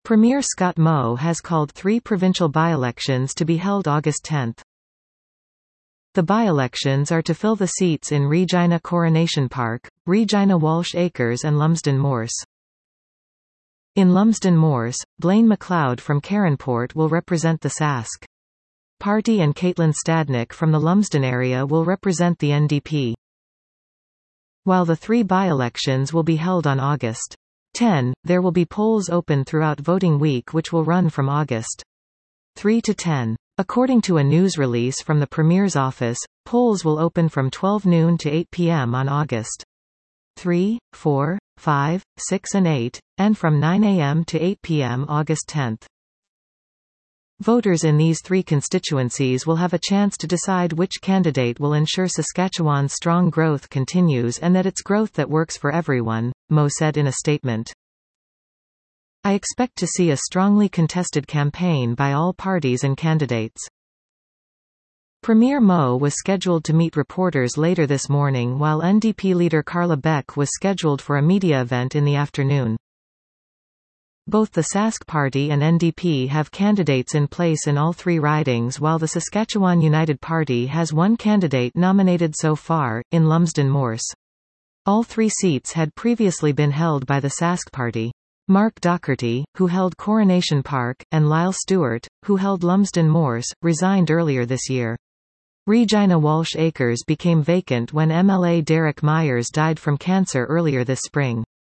Premier Scott Moe has called 3 provincial by-elections to be held August 10. The by-elections are to fill the seats in Regina Coronation Park, Regina Walsh Acres and Lumsden Moors. In Lumsden Moors, Blaine MacLeod from Caronport will represent the Sask Party and Caitlin Stadnick from the Lumsden area will represent the NDP. While the 3 by-elections will be held on August 10, there will be polls open throughout voting week which will run from August 3 to 10. According to a news release from the Premier's office, polls will open from 12 noon to 8 p.m. on August 3, 4, 5, 6 and 8, and from 9 a.m. to 8 p.m. August 10. Voters in these 3 constituencies will have a chance to decide which candidate will ensure Saskatchewan's strong growth continues and that it's growth that works for everyone, Moe said in a statement. I expect to see a strongly contested campaign by all parties and candidates. Premier Moe was scheduled to meet reporters later this morning while NDP leader Carla Beck was scheduled for a media event in the afternoon. Both the Sask Party and NDP have candidates in place in all 3 ridings while the Saskatchewan United Party has 1 candidate nominated so far, in Lumsden Moors. All 3 seats had previously been held by the Sask Party. Mark Docherty, who held Coronation Park, and Lyle Stewart, who held Lumsden Moors, resigned earlier this year. Regina Walsh Acres became vacant when MLA Derek Myers died from cancer earlier this spring.